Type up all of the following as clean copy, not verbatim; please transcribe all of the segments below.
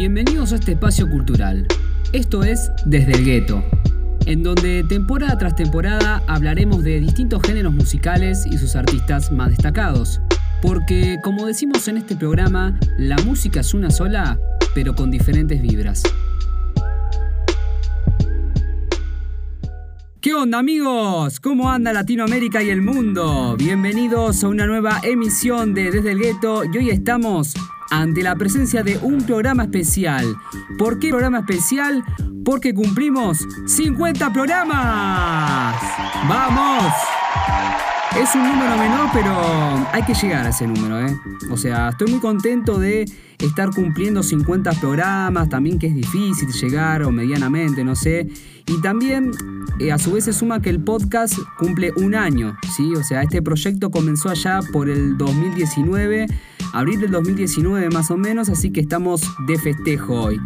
Bienvenidos a este espacio cultural. Esto es Desde el Gueto, en donde temporada tras temporada hablaremos de distintos géneros musicales y sus artistas más destacados. Porque, como decimos en este programa, la música es una sola, pero con diferentes vibras. ¿Qué onda, amigos? ¿Cómo anda Latinoamérica y el mundo? Bienvenidos a una nueva emisión de Desde el Gueto y hoy estamos ante la presencia de un programa especial. ¿Por qué programa especial? Porque cumplimos 50 programas. ¡Vamos! Es un número menor, pero hay que llegar a ese número, ¿eh? O sea, estoy muy contento de estar cumpliendo 50 programas, también que es difícil llegar, o medianamente, no sé. Y también, a su vez, se suma que el podcast cumple un año, ¿sí? O sea, este proyecto comenzó allá por el 2019, abril del 2019 más o menos, así que estamos de festejo hoy.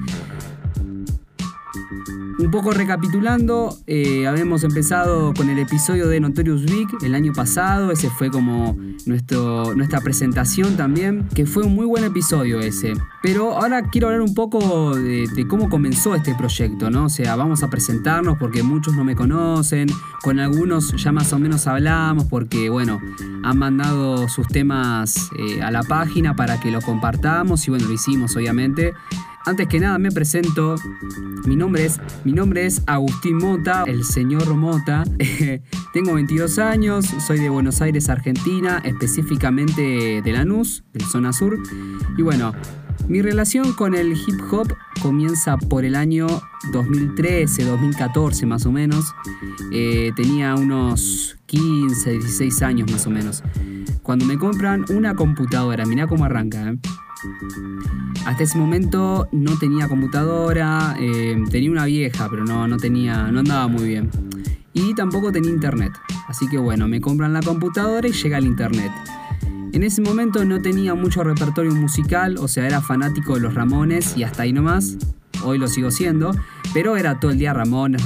Un poco recapitulando, habíamos empezado con el episodio de Notorious Big el año pasado. Ese fue como nuestra presentación también, que fue un muy buen episodio ese. Pero ahora quiero hablar un poco de cómo comenzó este proyecto, ¿no? O sea, vamos a presentarnos porque muchos no me conocen. Con algunos ya más o menos hablamos porque, bueno, han mandado sus temas a la página para que lo compartamos y, bueno, lo hicimos, obviamente. Antes que nada me presento, mi nombre es Agustín Mota, el señor Mota. Tengo 22 años, soy de Buenos Aires, Argentina, específicamente de Lanús, de zona sur. Y bueno, mi relación con el hip hop comienza por el año 2013, 2014 más o menos. Tenía unos 15, 16 años más o menos. Cuando me compran una computadora, mirá cómo arranca, ¿eh? Hasta ese momento no tenía computadora, tenía una vieja, pero no andaba muy bien. Y tampoco tenía internet. Así que bueno, me compran la computadora y llega el internet. En ese momento no tenía mucho repertorio musical, o sea, era fanático de los Ramones y hasta ahí nomás. Hoy lo sigo siendo, pero era todo el día Ramones.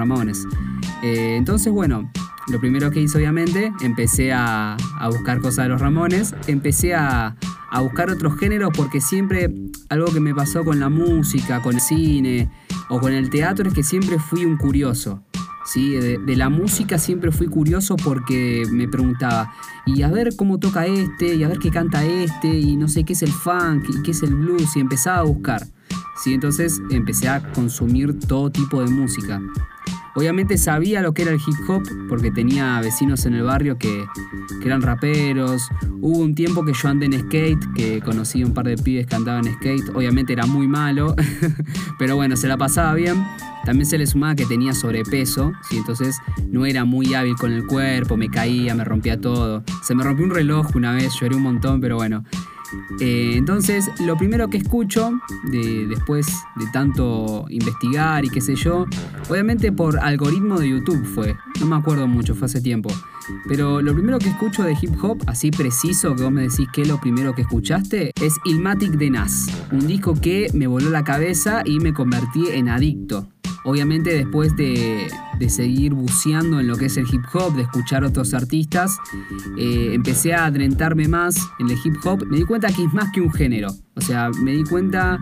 Entonces, bueno, lo primero que hice, obviamente, empecé a buscar cosas de los Ramones. Empecé a buscar otros géneros porque siempre algo que me pasó con la música, con el cine o con el teatro es que siempre fui un curioso, ¿sí? De la música siempre fui curioso porque me preguntaba, y a ver cómo toca este, y a ver qué canta este, y no sé qué es el funk, y qué es el blues, y empezaba a buscar, ¿sí? Entonces empecé a consumir todo tipo de música. Obviamente sabía lo que era el hip hop porque tenía vecinos en el barrio que eran raperos. Hubo un tiempo que yo andé en skate, que conocí un par de pibes que andaban en skate. Obviamente era muy malo, pero bueno, se la pasaba bien. También se le sumaba que tenía sobrepeso, ¿sí? Entonces no era muy hábil con el cuerpo, me caía, me rompía todo. Se me rompió un reloj una vez, lloré un montón, pero bueno. Entonces lo primero que escucho después de tanto investigar y qué sé yo, obviamente por algoritmo de YouTube fue, no me acuerdo mucho, fue hace tiempo, pero lo primero que escucho de hip hop, así preciso que vos me decís que es lo primero que escuchaste, es Illmatic de Nas, un disco que me voló la cabeza y me convertí en adicto. Obviamente después de seguir buceando en lo que es el hip hop, de escuchar otros artistas, empecé a adentrarme más en el hip hop. Me di cuenta que es más que un género. O sea, me di cuenta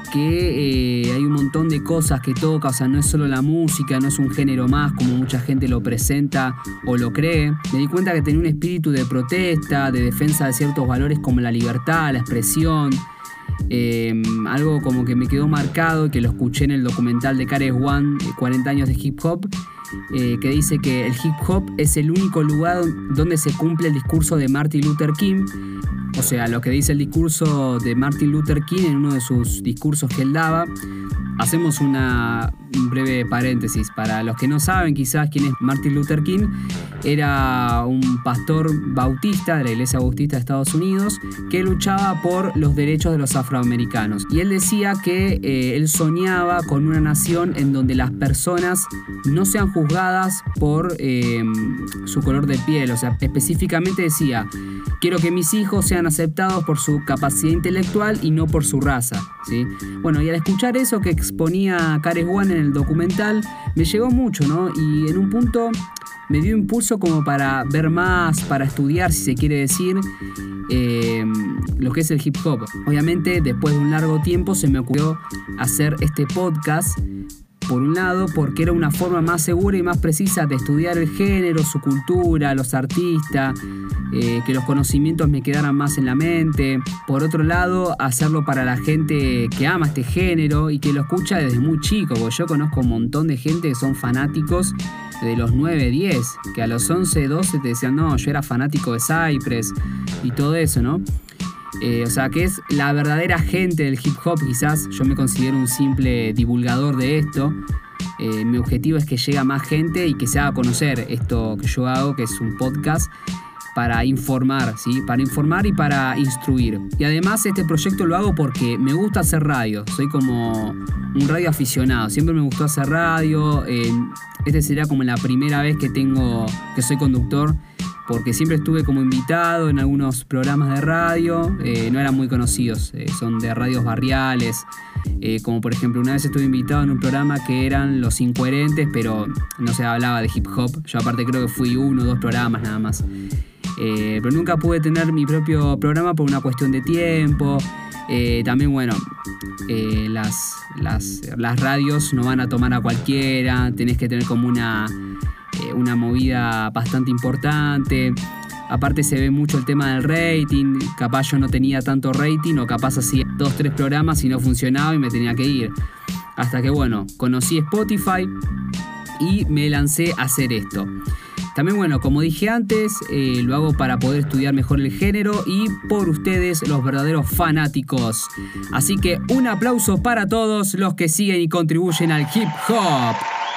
que hay un montón de cosas que toca. O sea, no es solo la música, no es un género más como mucha gente lo presenta o lo cree. Me di cuenta que tenía un espíritu de protesta, de defensa de ciertos valores como la libertad, la expresión. Algo como que me quedó marcado y que lo escuché en el documental de KRS-One, 40 años de hip hop, que dice que el hip hop es el único lugar donde se cumple el discurso de Martin Luther King. O sea, lo que dice el discurso de Martin Luther King en uno de sus discursos que él daba. Hacemos un breve paréntesis. Para los que no saben quizás quién es Martin Luther King, era un pastor bautista de la iglesia bautista de Estados Unidos que luchaba por los derechos de los afroamericanos. Y él decía que él soñaba con una nación en donde las personas no sean juzgadas por su color de piel. O sea, específicamente decía, quiero que mis hijos sean aceptados por su capacidad intelectual y no por su raza, ¿sí? Bueno, y al escuchar eso que exponía KRS-One en el documental, me llegó mucho, ¿no? Y en un punto me dio impulso como para ver más, para estudiar, si se quiere decir, lo que es el hip hop. Obviamente, después de un largo tiempo se me ocurrió hacer este podcast, por un lado, porque era una forma más segura y más precisa de estudiar el género, su cultura, los artistas, que los conocimientos me quedaran más en la mente. Por otro lado, hacerlo para la gente que ama este género y que lo escucha desde muy chico, porque yo conozco un montón de gente que son fanáticos de los 9, 10, que a los 11, 12 te decían, no, yo era fanático de Cypress y todo eso, ¿no? O sea, que es la verdadera gente del hip hop. Quizás yo me considero un simple divulgador de esto. Mi objetivo es que llegue a más gente y que se haga conocer esto que yo hago, que es un podcast para informar, ¿sí? Para informar y para instruir. Y además este proyecto lo hago porque me gusta hacer radio. Soy como un radio aficionado. Siempre me gustó hacer radio. Este sería como la primera vez que soy conductor, porque siempre estuve como invitado en algunos programas de radio, no eran muy conocidos, son de radios barriales, como por ejemplo una vez estuve invitado en un programa que eran Los Incoherentes, pero no se hablaba de hip hop. Yo aparte creo que fui 1 o 2 programas nada más, pero nunca pude tener mi propio programa por una cuestión de tiempo. También bueno, las radios no van a tomar a cualquiera, tenés que tener como una movida bastante importante. Aparte se ve mucho el tema del rating. Capaz yo no tenía tanto rating, o capaz hacía 2, 3 programas y no funcionaba y me tenía que ir. Hasta que bueno, conocí Spotify y me lancé a hacer esto. También bueno, como dije antes, lo hago para poder estudiar mejor el género y por ustedes, los verdaderos fanáticos. Así que un aplauso para todos los que siguen y contribuyen al hip hop.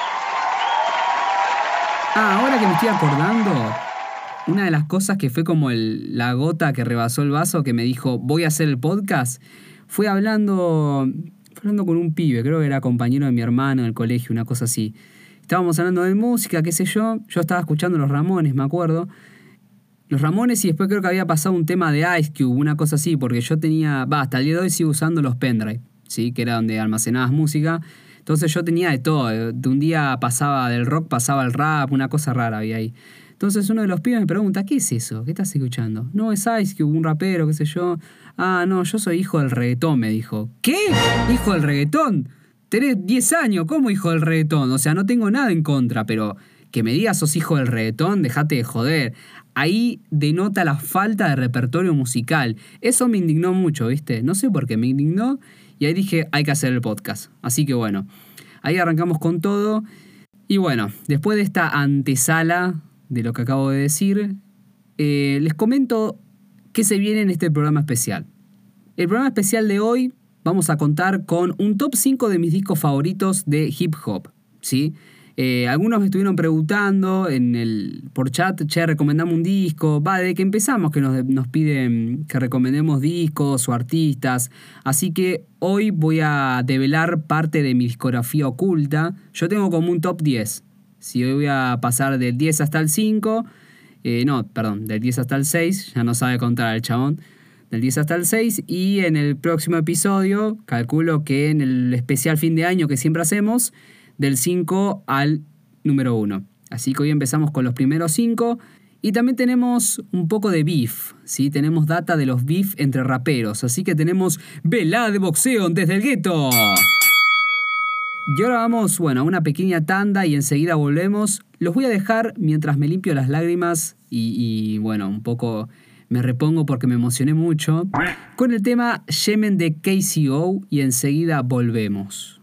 Ahora que me estoy acordando, una de las cosas que fue como la gota que rebasó el vaso, que me dijo, voy a hacer el podcast, fue hablando con un pibe, creo que era compañero de mi hermano del colegio, una cosa así. Estábamos hablando de música, qué sé yo estaba escuchando Los Ramones, me acuerdo. Los Ramones, y después creo que había pasado un tema de Ice Cube, una cosa así, porque yo tenía, hasta el día de hoy sigo usando los pendrive, ¿sí? Que era donde almacenabas música. Entonces yo tenía de todo, de un día pasaba del rock, pasaba al rap, una cosa rara había ahí. Entonces uno de los pibes me pregunta, ¿qué es eso? ¿Qué estás escuchando? No, es Ice Cube, un rapero, qué sé yo. Ah, no, yo soy hijo del reggaetón, me dijo. ¿Qué? ¿Hijo del reggaetón? Tenés 10 años, ¿cómo hijo del reggaetón? O sea, no tengo nada en contra, pero que me digas sos hijo del reggaetón, dejate de joder. Ahí denota la falta de repertorio musical. Eso me indignó mucho, ¿viste? No sé por qué me indignó. Y ahí dije, hay que hacer el podcast. Así que bueno, ahí arrancamos con todo. Y bueno, después de esta antesala de lo que acabo de decir, les comento qué se viene en este programa especial. El programa especial de hoy vamos a contar con un top 5 de mis discos favoritos de hip hop, ¿sí? Algunos me estuvieron preguntando por chat, che, recomendame un disco. Desde que empezamos que nos piden que recomendemos discos o artistas. Así que hoy voy a develar parte de mi discografía oculta. Yo tengo como un top 10. Si hoy voy a pasar del 10 hasta el 5. Del 10 hasta el 6. Ya no sabe contar el chabón. Del 10 hasta el 6. Y en el próximo episodio, calculo que en el especial fin de año que siempre hacemos, del 5 al número 1. Así que hoy empezamos con los primeros 5. Y también tenemos un poco de beef, ¿sí? Tenemos data de los beef entre raperos. Así que tenemos velada de boxeo desde el gueto. Y ahora vamos, a una pequeña tanda y enseguida volvemos. Los voy a dejar mientras me limpio las lágrimas y un poco me repongo porque me emocioné mucho con el tema Yemen de KCO y enseguida volvemos.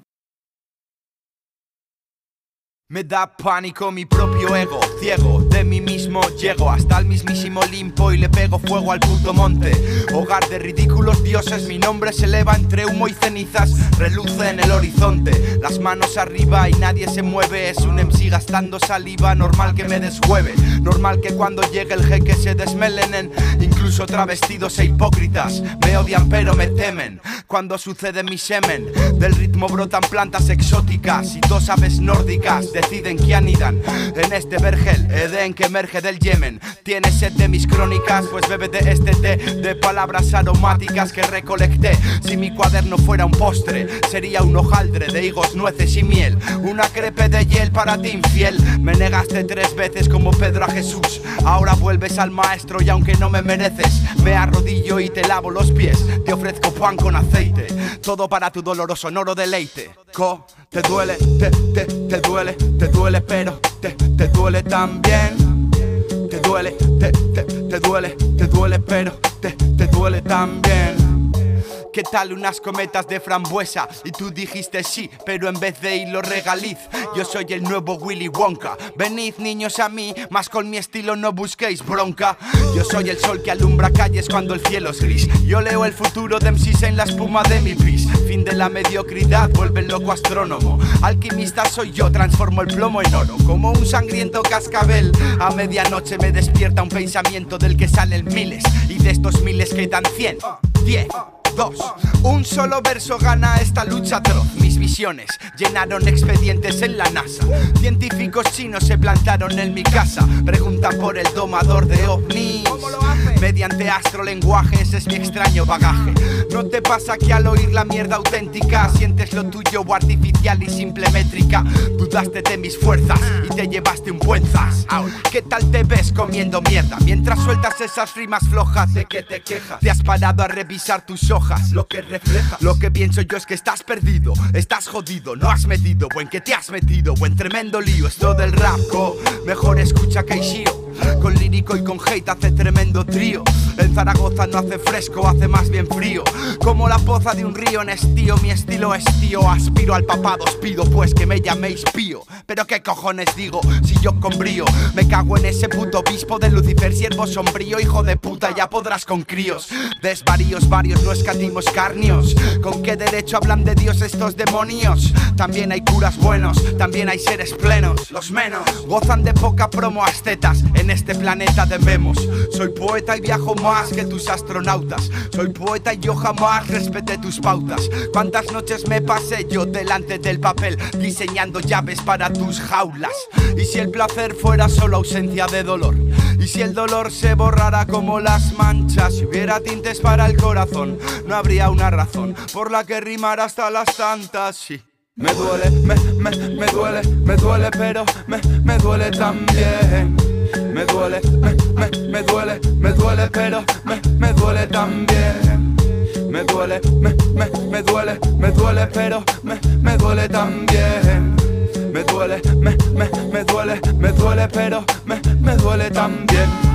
Me da pánico mi propio ego, ciego de mí mismo llego hasta el mismísimo Olimpo y le pego fuego al puto monte. Hogar de ridículos dioses, mi nombre se eleva entre humo y cenizas, reluce en el horizonte. Las manos arriba y nadie se mueve, es un MC gastando saliva, normal que me deshueve. Normal que cuando llegue el jeque se desmelenen, incluso travestidos e hipócritas. Me odian pero me temen, cuando sucede mi semen. Del ritmo brotan plantas exóticas y dos aves nórdicas. deciden que anidan en este vergel, Edén que emerge del Yemen. ¿Tienes sed de mis crónicas? Pues bébete este té de palabras aromáticas que recolecté. Si mi cuaderno fuera un postre, sería un hojaldre de higos, nueces y miel. Una crepe de hiel para ti infiel. Me negaste 3 veces como Pedro a Jesús. Ahora vuelves al maestro y aunque no me mereces, me arrodillo y te lavo los pies. Te ofrezco pan con aceite, todo para tu doloroso sonoro deleite. Te duele, te duele, pero te duele también. Te duele, te duele, pero te duele también. ¿Qué tal unas cometas de frambuesa? Y tú dijiste sí, pero en vez de hilo regaliz. Yo soy el nuevo Willy Wonka. Venid niños a mí, más con mi estilo no busquéis bronca. Yo soy el sol que alumbra calles cuando el cielo es gris. Yo leo el futuro de MCs en la espuma de mi pis. Fin de la mediocridad, vuelve el loco astrónomo. Alquimista soy yo, transformo el plomo en oro. Como un sangriento cascabel, a medianoche me despierta un pensamiento del que salen miles. Y de estos miles quedan 100, 10, 2. Un solo verso gana esta lucha atroz. Mis visiones llenaron expedientes en la NASA. Científicos chinos se plantaron en mi casa. Preguntan por el domador de ovnis. Mediante astrolenguajes es mi extraño bagaje. ¿No te pasa que al oír la mierda auténtica sientes lo tuyo artificial y simple métrica? Dudaste de mis fuerzas y te llevaste un buen zas. ¿Qué tal te ves comiendo mierda? Mientras sueltas esas rimas flojas, ¿de qué te quejas? Te has parado a revisar tus hojas, lo que refleja. Lo que pienso yo es que estás perdido, estás jodido, no has medido, o en que te has metido, o en tremendo lío. Esto del rap, mejor escucha que Ishio. Con lírico y con hate hace tremendo trío. En Zaragoza no hace fresco, hace más bien frío. Como la poza de un río en estío, mi estilo es tío. Aspiro al papado, os pido pues que me llaméis pío. Pero qué cojones digo, si yo con brío me cago en ese puto obispo de Lucifer, siervo sombrío, hijo de puta, ya podrás con críos. Desvaríos varios, no escatimos carnios. ¿Con qué derecho hablan de Dios estos demonios? También hay curas buenos, también hay seres plenos. Los menos gozan de poca promo ascetas. En este planeta debemos. Soy poeta y viajo más que tus astronautas. Soy poeta y yo jamás respeté tus pautas. ¿Cuántas noches me pasé yo delante del papel diseñando llaves para tus jaulas? Y si el placer fuera solo ausencia de dolor, y si el dolor se borrara como las manchas, si hubiera tintes para el corazón, no habría una razón por la que rimar hasta las tantas. Sí. Me duele, me duele, pero me duele también. Me duele, me duele, pero me duele también. Me duele, me duele, pero me duele también. Me duele, me duele, pero me duele también.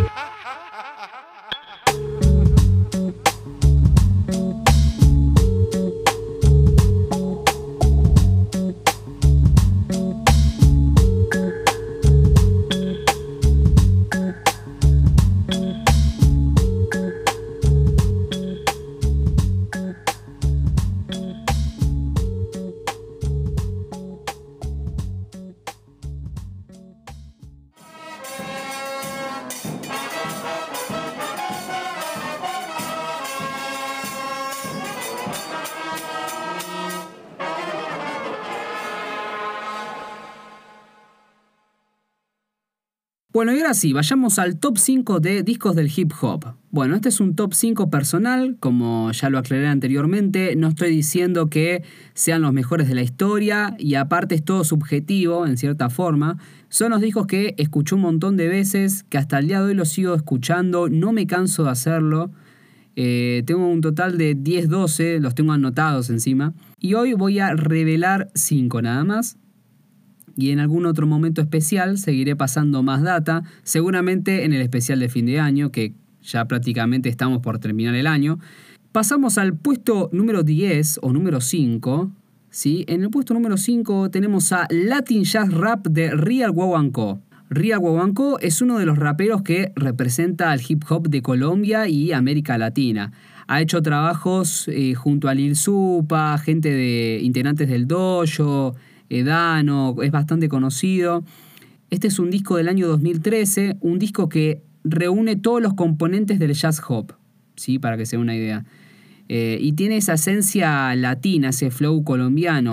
Bueno, y ahora sí, vayamos al top 5 de discos del hip hop. Bueno, este es un top 5 personal, como ya lo aclaré anteriormente. No estoy diciendo que sean los mejores de la historia y aparte es todo subjetivo, en cierta forma. Son los discos que escuché un montón de veces, que hasta el día de hoy los sigo escuchando, no me canso de hacerlo. Tengo un total de 10, 12, los tengo anotados encima. Y hoy voy a revelar 5 nada más. Y en algún otro momento especial seguiré pasando más data, seguramente en el especial de fin de año, que ya prácticamente estamos por terminar el año. Pasamos al puesto número 10 o número 5. ¿Sí? En el puesto número 5 tenemos a Latin Jazz Rap de Real Guaguancó. Real Guaguancó es uno de los raperos que representa al hip hop de Colombia y América Latina. Ha hecho trabajos junto a Lil Supa, gente de integrantes del Dojo, Edano, es bastante conocido. Este es un disco del año 2013, un disco que reúne todos los componentes del jazz hop, ¿sí? Para que se dé una idea. Y tiene esa esencia latina, ese flow colombiano.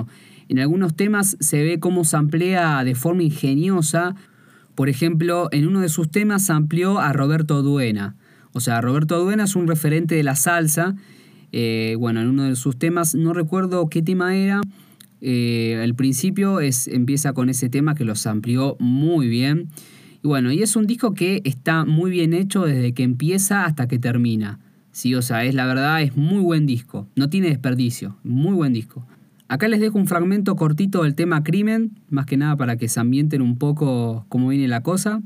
En algunos temas se ve cómo samplea de forma ingeniosa. Por ejemplo, en uno de sus temas sampleó a Roberto Duena. O sea, Roberto Duena es un referente de la salsa. En uno de sus temas, no recuerdo qué tema era. El principio empieza con ese tema que lo sampleó muy bien. Y es un disco que está muy bien hecho desde que empieza hasta que termina. Sí, o sea, la verdad es muy buen disco. No tiene desperdicio. Muy buen disco. Acá les dejo un fragmento cortito del tema Crimen, más que nada para que se ambienten un poco cómo viene la cosa.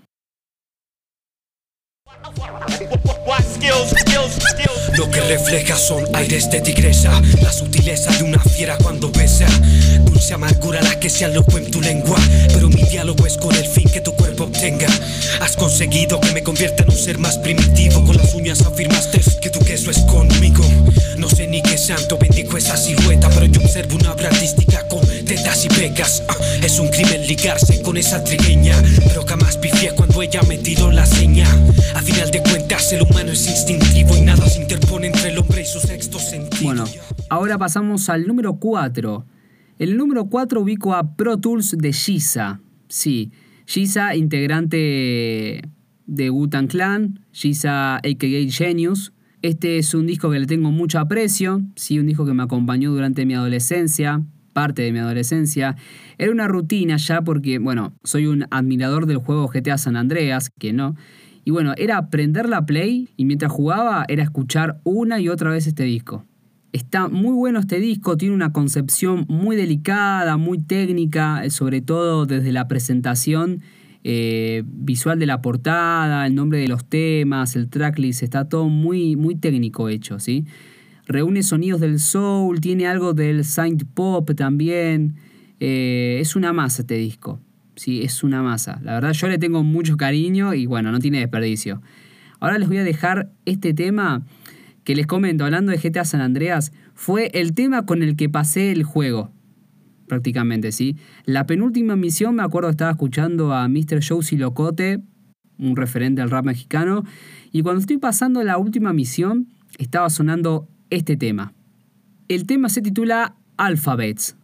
Lo que refleja son aires de tigresa, la sutileza de una fiera cuando besa. Dulce amargura la que se alojó en tu lengua, pero mi diálogo es con el fin que tu cuerpo obtenga. Has conseguido que me convierta en un ser más primitivo. Con las uñas afirmaste que tu queso es conmigo. No sé ni qué santo bendijo esa silueta, pero yo observo una obra artística con tetas y pecas. Es un crimen ligarse con esa trigueña, pero jamás pifié cuando ella me tiró la seña. A final de cuentas el humano es instintivo y nada se interpone entre el hombre y su sexto sentido. Bueno, ahora pasamos al número 4. En el número 4 ubico a Pro Tools de GZA. Sí, GZA, integrante de Wu-Tang Clan, GZA a.k.a. Genius. Este es un disco que le tengo mucho aprecio, sí, un disco que me acompañó durante mi adolescencia, parte de mi adolescencia. Era una rutina ya porque, soy un admirador del juego GTA San Andreas, que no. Y era prender la Play y mientras jugaba era escuchar una y otra vez este disco. Está muy bueno este disco, tiene una concepción muy delicada, muy técnica, sobre todo desde la presentación visual de la portada, el nombre de los temas, el tracklist, está todo muy, muy técnico hecho, ¿sí? Reúne sonidos del soul, tiene algo del synth pop también. Es una masa este disco, sí, es una masa. La verdad yo le tengo mucho cariño y no tiene desperdicio. Ahora les voy a dejar este tema que les comento, hablando de GTA San Andreas, fue el tema con el que pasé el juego, prácticamente, ¿sí? La penúltima misión, me acuerdo, estaba escuchando a Mr. Josie Locote, un referente al rap mexicano, y cuando estoy pasando la última misión, estaba sonando este tema. El tema se titula Alphabets.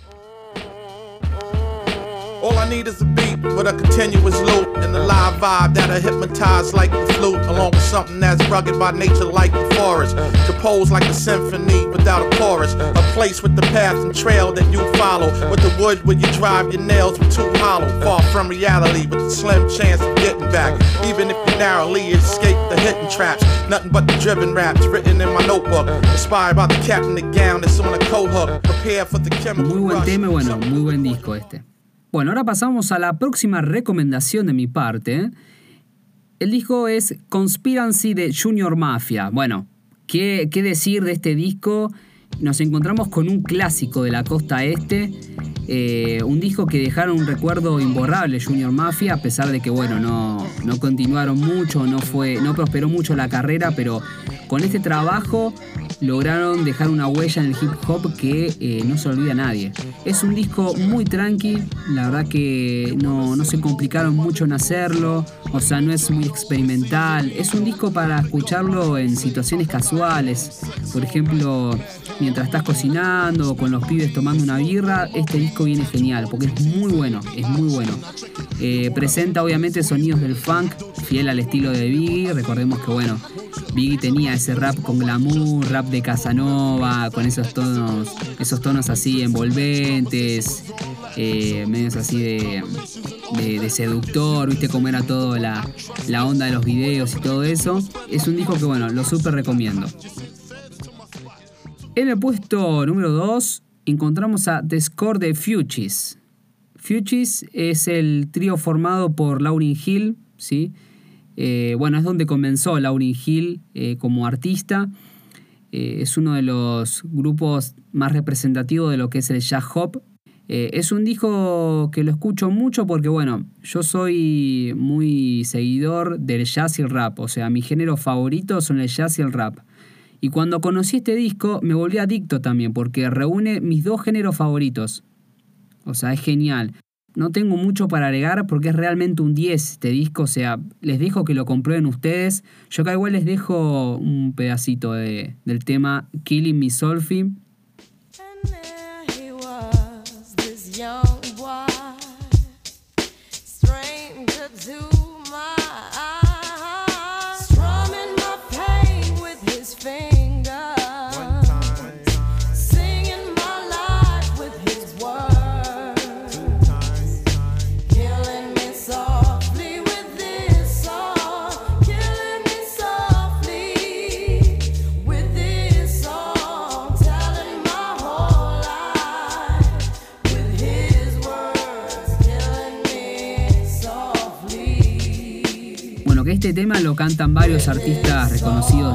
All I need is a beat with a continuous loop and a live vibe that'll hypnotize like the flute, along with something that's rugged by nature like the forest, composed like a symphony without a chorus, a place with the path and trail that you follow, with the wood where you drive your nails with too hollow, far from reality with a slim chance of getting back, even if you narrowly escape the hidden traps, nothing but the driven raps written in my notebook, inspired by the captain the gown that's on a coat hook, prepared for the chemical Muy buen rush. tema, muy buen disco este. Bueno, ahora pasamos a la próxima recomendación de mi parte. El disco es Conspiracy de Junior Mafia. ¿Qué decir de este disco? Nos encontramos con un clásico de la costa este. Un disco que dejaron un recuerdo imborrable Junior Mafia, a pesar de que, no continuaron mucho, no prosperó mucho la carrera, pero con este trabajo lograron dejar una huella en el hip hop que no se olvida a nadie. Es un disco muy tranqui, la verdad que no se complicaron mucho en hacerlo, o sea, no es muy experimental. Es un disco para escucharlo en situaciones casuales, por ejemplo, mientras estás cocinando o con los pibes tomando una birra, este disco viene genial, porque es muy bueno, presenta obviamente sonidos del funk, fiel al estilo de Biggie. Recordemos que, Biggie tenía ese rap con glamour, rap de Casanova, con esos tonos así envolventes, medios así de seductor, viste cómo era todo la onda de los videos y todo eso. Es un disco que, lo súper recomiendo. En el puesto número 2 encontramos a The Score de Fugees. Fugees es el trío formado por Lauryn Hill, ¿sí? Es donde comenzó Lauryn Hill como artista. Es uno de los grupos más representativos de lo que es el jazz hop. Es un disco que lo escucho mucho porque, yo soy muy seguidor del jazz y el rap. O sea, mi género favorito son el jazz y el rap. Y cuando conocí este disco me volví adicto también porque reúne mis dos géneros favoritos. O sea, es genial. No tengo mucho para agregar porque es realmente un 10 este disco. O sea, les dejo que lo comprueben ustedes. Yo acá igual les dejo un pedacito del tema Killing Me Softly. And there he was, Este tema lo cantan varios artistas reconocidos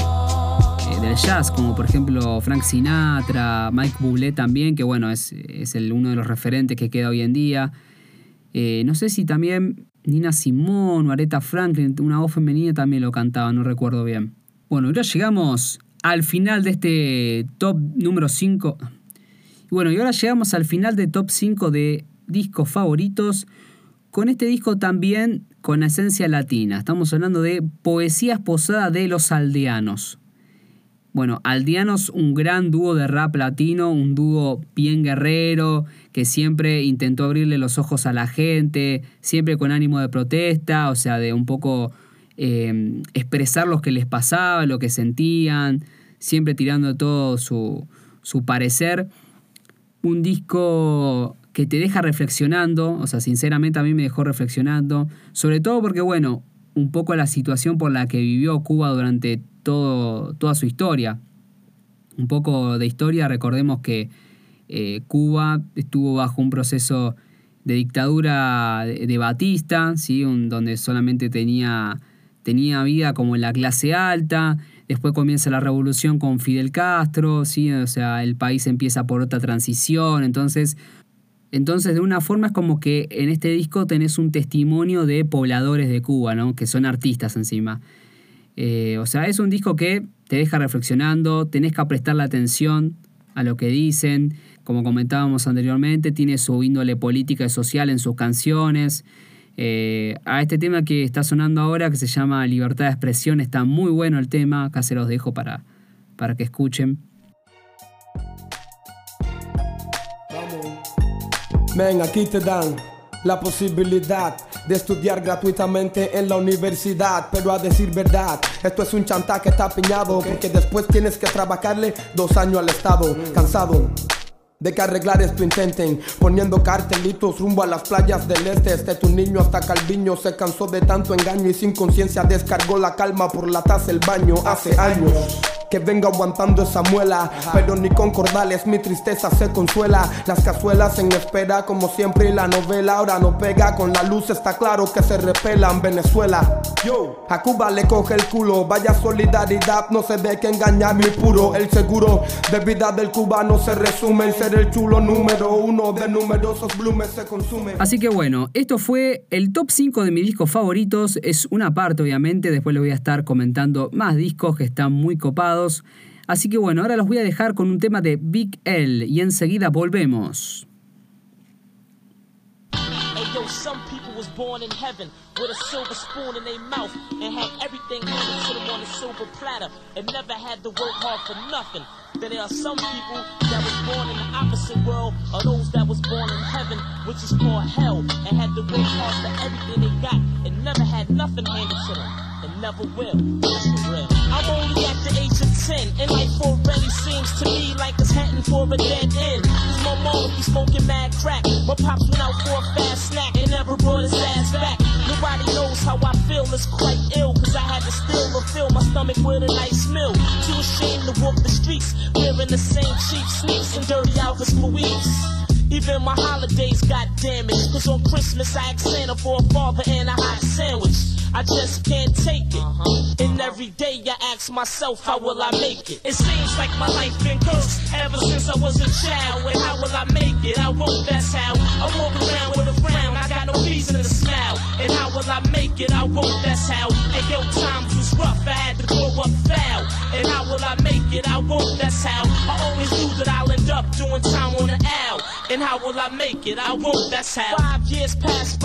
del jazz, como por ejemplo Frank Sinatra, Mike Bublé también, que bueno, es uno de los referentes que queda hoy en día. No sé si también Nina Simone o Aretha Franklin, una voz femenina, también lo cantaba, no recuerdo bien. Bueno, ahora llegamos al final de este top número 5. Bueno, y ahora llegamos al final de top 5 de discos favoritos. Con este disco también con esencia latina. Estamos hablando de Poesía Esposada de Los Aldeanos. Bueno, Aldeanos, un gran dúo de rap latino, un dúo bien guerrero, que siempre intentó abrirle los ojos a la gente, siempre con ánimo de protesta, o sea, de un poco expresar lo que les pasaba, lo que sentían, siempre tirando todo su parecer. Un disco que te deja reflexionando, o sea, sinceramente a mí me dejó reflexionando, sobre todo porque, bueno, un poco la situación por la que vivió Cuba durante toda su historia. Un poco de historia, recordemos que Cuba estuvo bajo un proceso de dictadura de Batista, ¿sí? Donde solamente tenía vida como en la clase alta. Después comienza la revolución con Fidel Castro, ¿sí? O sea, el país empieza por otra transición, entonces de una forma es como que en este disco tenés un testimonio de pobladores de Cuba, ¿no? Que son artistas encima. O sea, es un disco que te deja reflexionando, tenés que prestarle atención a lo que dicen. Como comentábamos anteriormente, tiene su índole política y social en sus canciones. A este tema que está sonando ahora, que se llama Libertad de Expresión, está muy bueno el tema. Acá se los dejo para que escuchen. Men, aquí te dan la posibilidad de estudiar gratuitamente en la universidad. Pero a decir verdad, esto es un chantaje tapiñado, porque después tienes que trabajarle 2 años al Estado. Cansado de que arreglar esto intenten, poniendo cartelitos rumbo a las playas del este. Tu niño hasta Calviño se cansó de tanto engaño y sin conciencia descargó la calma por la taza del baño. Hace años que vengo aguantando esa muela, pero ni con cordales mi tristeza se consuela. Las cazuelas en espera como siempre y la novela ahora no pega. Con la luz está claro que se repelan. Venezuela, yo, a Cuba le coge el culo. Vaya solidaridad, no se ve que engañar mi puro. El seguro de vida del cubano se resume en ser el chulo número 1 de numerosos blumes se consume. Así que bueno, esto fue el top 5 de mis discos favoritos. Es una parte obviamente, después les voy a estar comentando más discos que están muy copados. Así que bueno, ahora los voy a dejar con un tema de Big L y enseguida volvemos. Yo, some people was born in heaven with a silver spoon in their mouth and had everything handed to them on a silver platter and never had to work hard for nothing. Then there are some people that was born in the opposite world of those that was born in heaven, which is called hell, and had to work hard for everything they got and never had nothing handed to them and never will. That's for real. I'm only at the age of 10 and life already seems to me like it's heading for a dead end. Cause my mom be smoking mad crack, my pops went out for a fast snack and never brought his ass back. Nobody knows how I feel, it's quite ill, cause I had to still fill my stomach with a nice meal. Too ashamed to walk the streets, wearing the same cheap sneaks and dirty outfits for weeks. Even my holidays got damaged, cause on Christmas I asked Santa for a father and a hot sandwich. I just can't take it. And every day I ask myself, how will I make it? It seems like my life been cursed ever since I was a child. And how will I make it? I won't, that's how. I walk around with a frown, I got no reason to smile. And how will I make it? I won't, that's how. And yo, times was rough, I had to grow up foul. And how will I make it? I won't, that's how. I always knew that I'll end up doing time on the owl. And how will I make it? I won't, that's how. 5 years passed by now.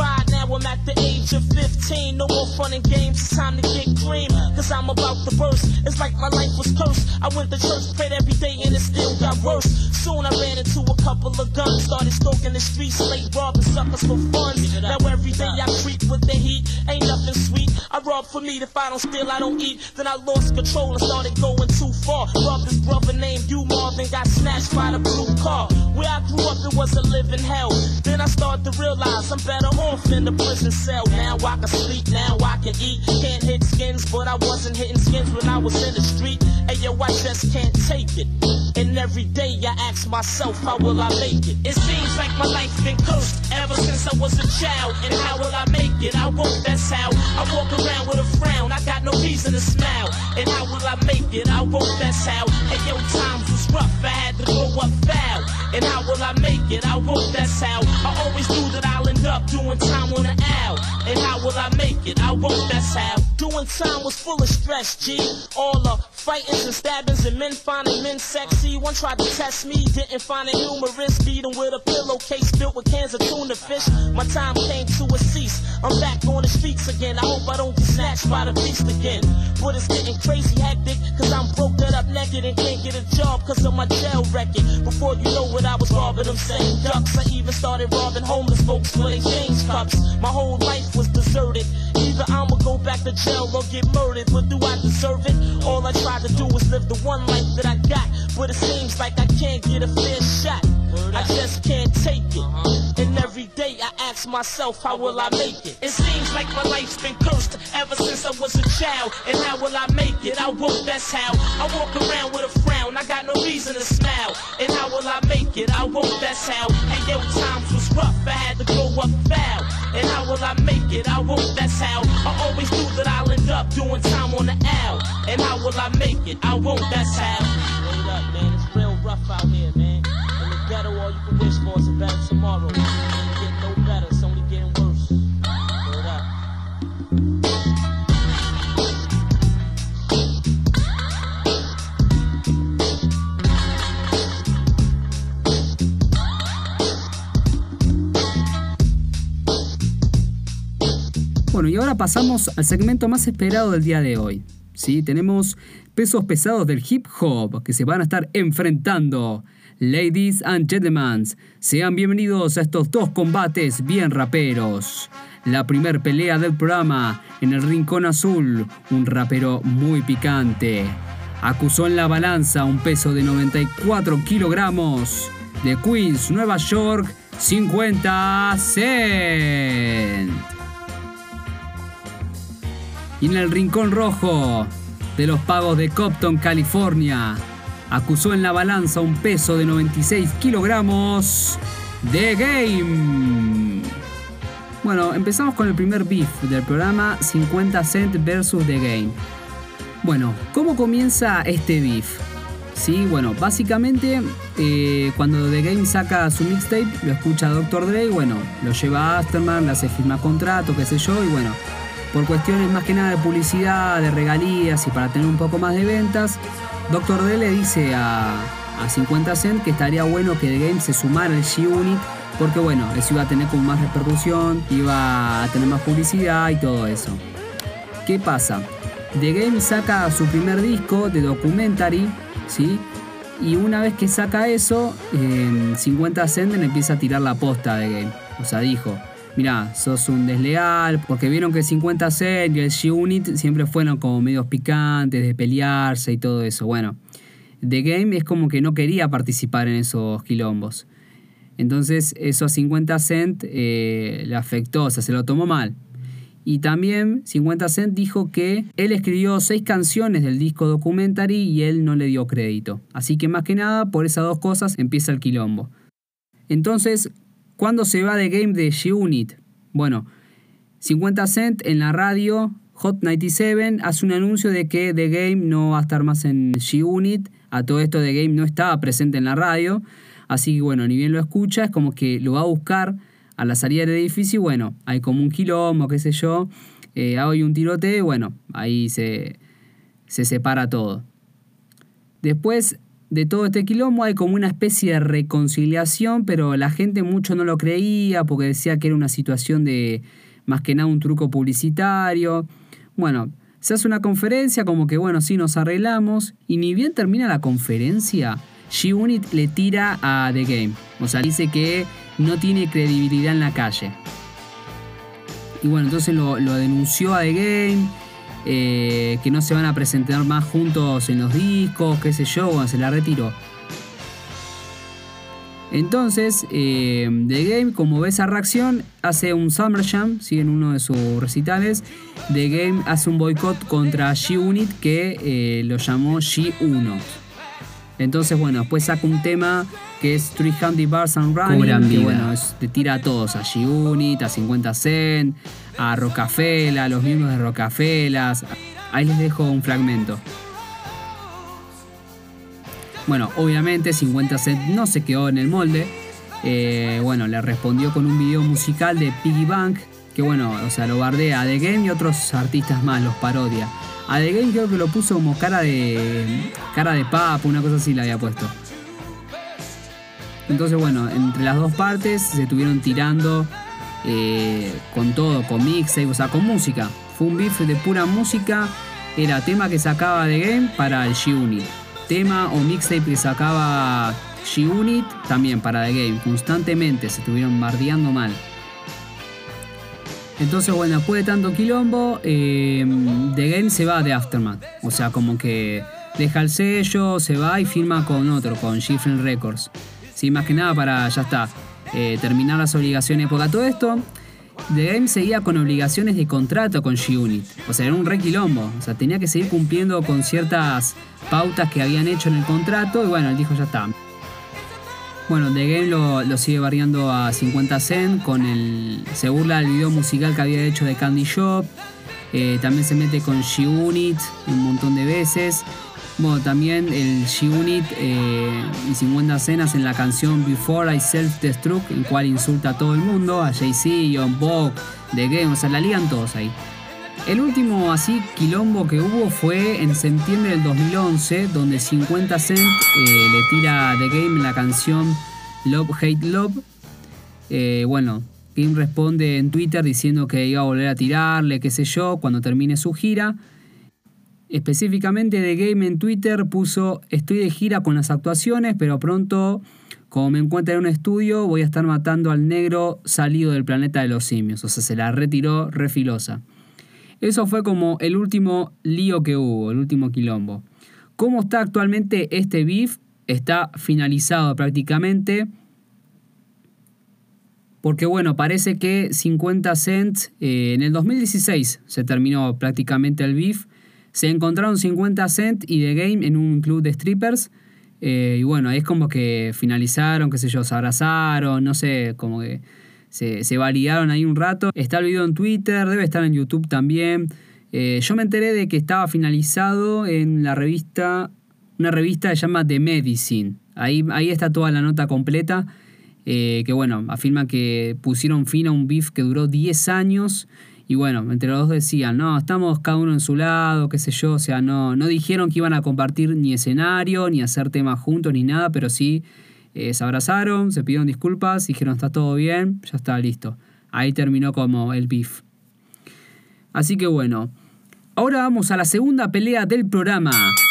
now I'm at the age of 15. No more fun and games, it's time to get cream. Cause I'm about to burst, it's like my life was cursed. I went to church, prayed every day, and it still got worse. Soon I ran into a couple of guns, started stalking the streets, late robbing suckers for fun. Now every day I creep with the heat, ain't nothing sweet. I rob for meat, if I don't steal, I don't eat. Then I lost control and started going too far. Robbed this brother named you, Marvin, got snatched by the blue car. Where I grew up, it was a living hell. Then I started to realize I'm better off in the prison cell. Now I can sleep, now I can eat. Can't hit skins, but I wasn't hitting skins when I was in the street. Hey yo, I just can't take it. And every day I ask myself, how will I make it? It seems like my life's been cursed ever since I was a child. And how will I make it? I won't, that's how. I walk around with a frown, I got no reason to smile. And how will I make it? I won't, that's how. Hey yo, times was rough, I had to grow up foul. And how will I make it? I won't, that's how. I always knew that I'll end up doing time on the owl. And how will I make it? I won't, that's how. Doing time was full of stress, G. All the fightings and stabbings and men finding men sexy. One tried to test me, didn't find it humorous. Beat him with a pillowcase filled with cans of tuna fish. My time came to a cease. I'm back on the streets again. I hope I don't get snatched by the beast again. But it's getting crazy hectic, cause I'm broke up naked and can't get a job cause of my jail record. Before you know it, I was robbing them same ducks. I even started robbing homeless folks for their change cups. My whole life was deserted. Either I'ma go back to jail or get murdered. But do I deserve it? All I tried to do was live the one life that I got. But it seems like I can't get a fair shot. I just can't take it. And every day I ask myself, how will I make it? It seems like my life's been cursed ever since I was a child. And how will I make it? I won't, that's how. I walk around with a frown, I got no reason to smile. And how will I make it? I won't, that's how. Hey yo, times was rough, I had to grow up foul. And how will I make it? I won't, that's how. I always knew that I'll end up doing time on the owl. And how will I make it? I won't, that's how. Wait up, man, it's real rough out here, man. In the ghetto, all you can wish for is a better tomorrow. It ain't getting no better, it's only getting worse. Wait up. Bueno, y ahora pasamos al segmento más esperado del día de hoy. ¿Sí? Tenemos pesos pesados del hip hop que se van a estar enfrentando. Ladies and gentlemen, sean bienvenidos a estos dos combates bien raperos. La primer pelea del programa, en el Rincón Azul, un rapero muy picante. Acusó en la balanza un peso de 94 kilogramos. De Queens, Nueva York, 50 Cent. Y en el Rincón Rojo, de los Pagos de Compton, California, acusó en la balanza un peso de 96 kilogramos. The Game. Bueno, empezamos con el primer beef del programa, 50 Cent versus The Game. Bueno, ¿cómo comienza este beef? Sí, bueno, básicamente cuando The Game saca su mixtape, lo escucha Dr. Dre, bueno, lo lleva a Aftermath, le hace firmar contrato, qué sé yo, y bueno, por cuestiones más que nada de publicidad, de regalías y para tener un poco más de ventas, Dr. Dre le dice a 50 Cent que estaría bueno que The Game se sumara al G-Unit porque bueno, eso iba a tener como más repercusión, iba a tener más publicidad y todo eso. ¿Qué pasa? The Game saca su primer disco de Documentary, ¿sí? Y una vez que saca eso, 50 Cent le empieza a tirar la posta a The Game. O sea, dijo: mirá, sos un desleal, porque vieron que 50 Cent y el G-Unit siempre fueron como medios picantes, de pelearse y todo eso. Bueno, The Game es como que no quería participar en esos quilombos. Entonces eso a 50 Cent le afectó, o sea, se lo tomó mal. Y también 50 Cent dijo que él escribió 6 canciones del disco Documentary y él no le dio crédito. Así que más que nada, por esas dos cosas empieza el quilombo. Entonces, ¿cuándo se va The Game de G-Unit? Bueno, 50 Cent en la radio Hot 97 hace un anuncio de que The Game no va a estar más en G-Unit. A todo esto The Game no estaba presente en la radio. Así que bueno, ni bien lo escucha, es como que lo va a buscar a la salida del edificio y bueno, hay como un quilombo, qué sé yo. Hay un tiroteo y bueno, ahí se separa todo. Después de todo este quilombo hay como una especie de reconciliación, pero la gente mucho no lo creía porque decía que era una situación de más que nada un truco publicitario. Bueno, se hace una conferencia como que bueno, sí, nos arreglamos, y ni bien termina la conferencia, G-Unit le tira a The Game. O sea, dice que no tiene credibilidad en la calle. Y bueno, entonces lo denunció a The Game, que no se van a presentar más juntos en los discos, qué sé yo, bueno, se la retiró. Entonces, The Game, como ve esa reacción, hace un Summer Jam, ¿sí? En uno de sus recitales. The Game hace un boicot contra G-Unit que lo llamó G1. Entonces, bueno, después saca un tema que es 300 Bars and Running, que bueno, te tira a todos, a G-Unit, a 50 Cent, a Rockefeller, a los miembros de Rockefeller. Ahí les dejo un fragmento. Bueno, obviamente 50 Cent no se quedó en el molde. Bueno, le respondió con un video musical de Piggy Bank, que bueno, o sea, lo bardea a The Game y otros artistas más, los parodia. A The Game creo que lo puso como cara de papa, una cosa así le había puesto. Entonces bueno, entre las dos partes se estuvieron tirando con todo, con mixtape, o sea, con música. Fue un beef de pura música. Era tema que sacaba The Game para el G-Unit. Tema o mixtape que sacaba G-Unit también para The Game. Constantemente se estuvieron bardeando mal. Entonces bueno, después de tanto quilombo, The Game se va de Aftermath. O sea, como que deja el sello, se va y firma con otro, con G-Friend Records. Sí, más que nada para, ya está, terminar las obligaciones. Porque a todo esto, The Game seguía con obligaciones de contrato con G-Unit. O sea, era un re quilombo. O sea, tenía que seguir cumpliendo con ciertas pautas que habían hecho en el contrato. Y bueno, él dijo, ya está. Bueno, The Game lo sigue barriando a 50 Cent. Se burla del video musical que había hecho de Candy Shop. También se mete con G-Unit un montón de veces. Bueno, también el G-Unit y 50 Cent en la canción Before I Self-Destruct, en cual insulta a todo el mundo, a Jay-Z, Young Buck, The Game, o sea, la ligan todos ahí. El último así quilombo que hubo fue en septiembre del 2011, donde 50 Cent le tira a The Game la canción Love Hate Love. Bueno, Game responde en Twitter diciendo que iba a volver a tirarle, qué sé yo, cuando termine su gira. Específicamente The Game en Twitter puso: estoy de gira con las actuaciones, pero pronto, como me encuentro en un estudio, voy a estar matando al negro salido del planeta de los simios. O sea, se la retiró refilosa. Eso fue como el último lío que hubo, el último quilombo. ¿Cómo está actualmente este beef? Está finalizado prácticamente. Porque bueno, parece que 50 Cent en el 2016 se terminó prácticamente el beef. Se encontraron 50 Cent y The Game en un club de strippers. Y bueno, ahí es como que finalizaron, qué sé yo, se abrazaron, no sé, como que se validaron ahí un rato. Está el video en Twitter, debe estar en YouTube también. Yo me enteré de que estaba finalizado en la revista, una revista que se llama The Medicine. Ahí está toda la nota completa. Que bueno, afirma que pusieron fin a un beef que duró 10 años. Y bueno, entre los dos decían, no, estamos cada uno en su lado, qué sé yo. O sea, no dijeron que iban a compartir ni escenario, ni hacer temas juntos, ni nada. Pero sí, se abrazaron, se pidieron disculpas, dijeron, está todo bien, ya está, listo. Ahí terminó como el beef. Así que bueno, ahora vamos a la segunda pelea del programa.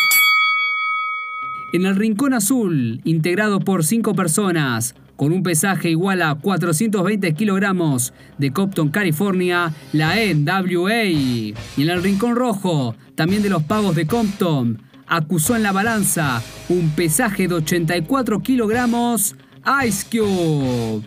En el Rincón Azul, integrado por 5 personas, con un pesaje igual a 420 kilogramos, de Compton, California, la NWA. Y en el Rincón Rojo, también de los Pagos de Compton, acusó en la balanza un pesaje de 84 kilogramos, Ice Cube.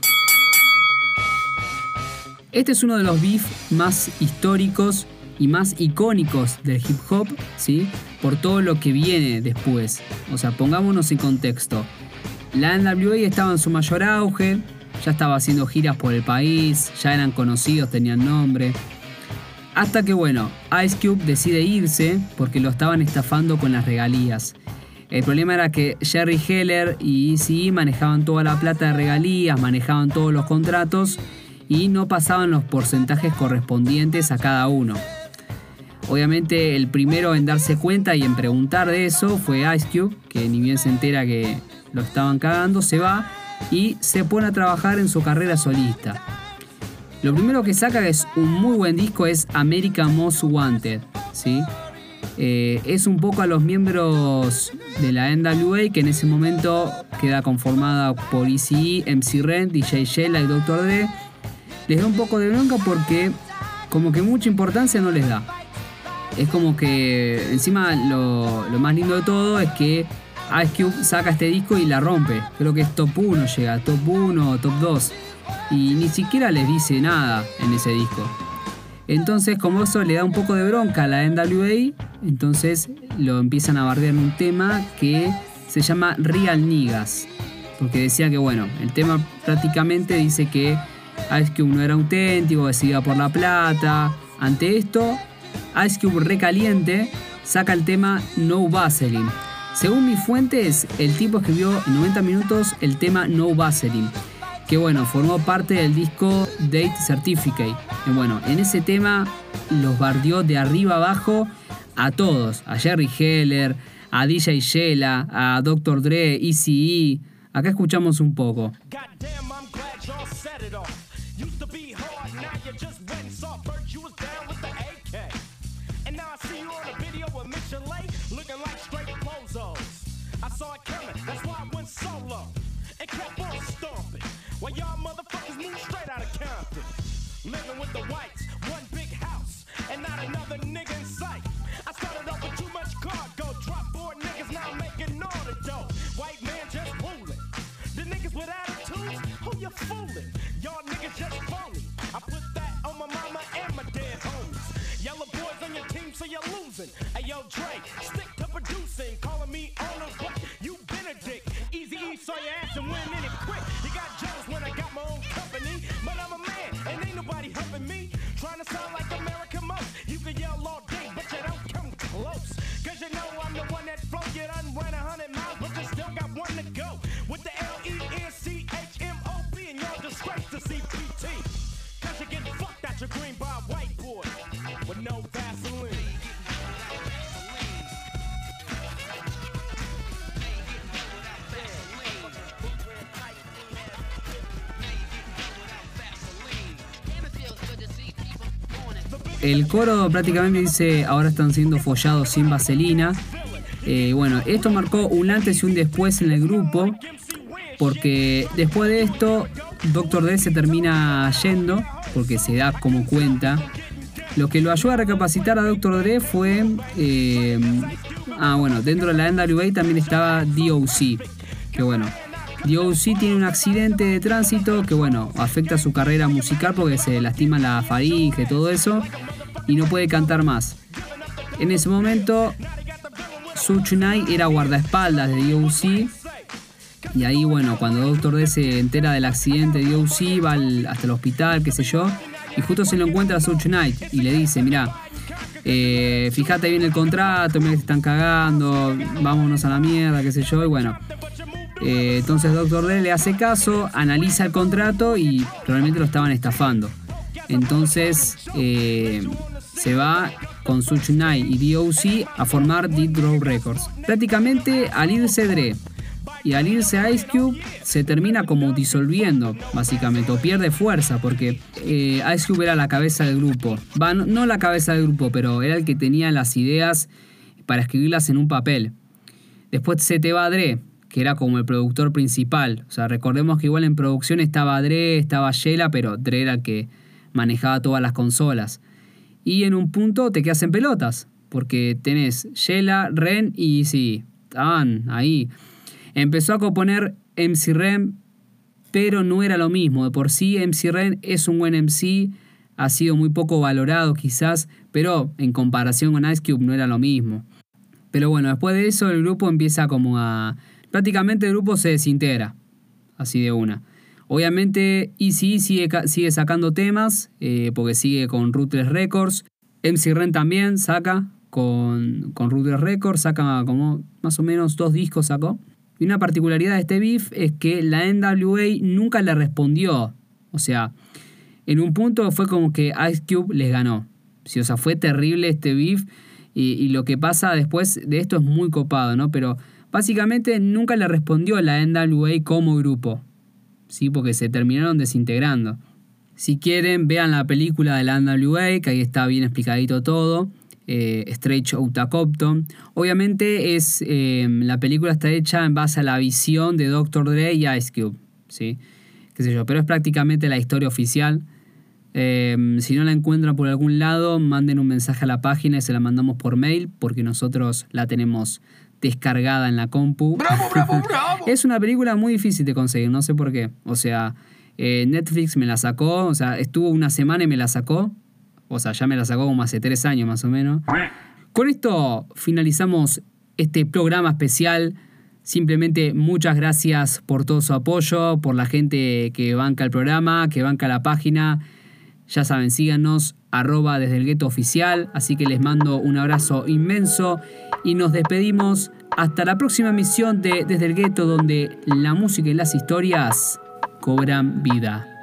Este es uno de los beef más históricos y más icónicos del hip hop, ¿sí? Por todo lo que viene después. O sea, pongámonos en contexto. La NWA estaba en su mayor auge, ya estaba haciendo giras por el país, ya eran conocidos, tenían nombre. Hasta que bueno, Ice Cube decide irse porque lo estaban estafando con las regalías. El problema era que Jerry Heller y Eazy-E manejaban toda la plata de regalías, manejaban todos los contratos y no pasaban los porcentajes correspondientes a cada uno. Obviamente el primero en darse cuenta y en preguntar de eso fue Ice Cube, que ni bien se entera que lo estaban cagando, se va y se pone a trabajar en su carrera solista. Lo primero que saca, que es un muy buen disco, es American Most Wanted, ¿sí? Es un poco a los miembros de la NWA, que en ese momento queda conformada por Eazy-E, MC Ren, DJ Yella y Dr. Dre. Les da un poco de bronca porque como que mucha importancia no les da. Es como que encima lo más lindo de todo es que Ice Cube saca este disco y la rompe. Creo que es top 1, llega top 1 o top 2. Y ni siquiera les dice nada en ese disco. Entonces, como eso le da un poco de bronca a la NWA, entonces lo empiezan a bardear en un tema que se llama Real Niggas. Porque decía que, bueno, el tema prácticamente dice que Ice Cube no era auténtico, que se iba por la plata. Ante esto, Ice Cube recaliente saca el tema No Vaseline. Según mis fuentes, el tipo escribió en 90 minutos el tema No Vaseline, que bueno, formó parte del disco Date Certificate. Y bueno, en ese tema los bardeó de arriba abajo a todos, a Jerry Heller, a DJ Yella, a Dr. Dre, Eazy-E. Acá escuchamos un poco. Well, y'all motherfuckers move straight out of Compton. Living with the whites, one big house, and not another nigga in sight. I started off with too much cargo, drop 4 niggas, now I'm making all the dough. White man just fooling. The niggas with attitudes, who you fooling? Y'all niggas just phony. I put that on my mama and my dead homies. Yellow boys on your team, so you're losing. Hey, yo, Dre, stick to producing, calling me on a butt. You been a dick. Eazy-E saw your ass and went in it quick. You got jealous when I got my own company, but I'm a man and ain't nobody helping me. Trying to sound like America most. You can yell all day, but you don't come close. Cause you know I'm the one that flow. You done ran 100 miles, but you still got one to go. With the LENCHMOP and your disgrace to CPT. Cause you get fucked out your green by a white boy with no Vaseline. El coro prácticamente dice: ahora están siendo follados sin vaselina. Bueno, esto marcó un antes y un después en el grupo, porque después de esto Dr. Dre se termina yendo, porque se da como cuenta. Lo que lo ayuda a recapacitar a Dr. Dre fue bueno, dentro de la NWA también estaba D.O.C., que bueno, D.O.C. tiene un accidente de tránsito que bueno, afecta su carrera musical porque se lastima la faringe y todo eso, y no puede cantar más. En ese momento Suge Knight era guardaespaldas de D.O.C. y ahí bueno, cuando Dr. Dre se entera del accidente de D.O.C. va hasta el hospital, qué sé yo, y justo se lo encuentra a Suge Knight y le dice: mirá, fíjate bien el contrato, mirá que te están cagando, vámonos a la mierda, qué sé yo, y bueno. Entonces Dr. Dre le hace caso, analiza el contrato y realmente lo estaban estafando. Entonces se va con Suge Knight y D.O.C. a formar Death Row Records. Prácticamente al irse Dre y al irse Ice Cube se termina como disolviendo, básicamente, o pierde fuerza, porque Ice Cube era la cabeza del grupo. No la cabeza del grupo, pero era el que tenía las ideas para escribirlas en un papel. Después se te va Dre, que era como el productor principal. O sea, recordemos que igual en producción estaba Dre, estaba Yella, pero Dre era el que manejaba todas las consolas. Y en un punto te quedas en pelotas, porque tenés Yella, Ren y Eazy-E. Estaban ahí. Empezó a componer MC Ren, pero no era lo mismo. De por sí MC Ren es un buen MC, ha sido muy poco valorado quizás, pero en comparación con Ice Cube no era lo mismo. Pero bueno, después de eso el grupo empieza como a... Prácticamente el grupo se desintegra, así de una. Obviamente Eazy-E sigue sacando temas, porque sigue con Ruthless Records. MC Ren también saca con Ruthless Records, saca como más o menos 2 discos sacó. Y una particularidad de este beef es que la NWA nunca le respondió. O sea, en un punto fue como que Ice Cube les ganó. Sí, o sea, fue terrible este beef. Y lo que pasa después de esto es muy copado, ¿no? Pero básicamente nunca le respondió la NWA como grupo, ¿sí? Porque se terminaron desintegrando. Si quieren, vean la película de la NWA, que ahí está bien explicadito todo. Straight Outta Compton. Obviamente la película está hecha en base a la visión de Dr. Dre y Ice Cube, ¿sí? Qué sé yo, pero es prácticamente la historia oficial. Si no la encuentran por algún lado, manden un mensaje a la página y se la mandamos por mail, porque nosotros la tenemos descargada en la compu. ¡Bravo, bravo, bravo! Es una película muy difícil de conseguir, no sé por qué. O sea, Netflix me la sacó, o sea, estuvo una semana y me la sacó. O sea, ya me la sacó como hace 3 años más o menos. Con esto finalizamos este programa especial. Simplemente muchas gracias por todo su apoyo, por la gente que banca el programa, que banca la página. Ya saben, síganos, @desde el gueto oficial. Así que les mando un abrazo inmenso y nos despedimos hasta la próxima emisión de Desde el Gueto, donde la música y las historias cobran vida.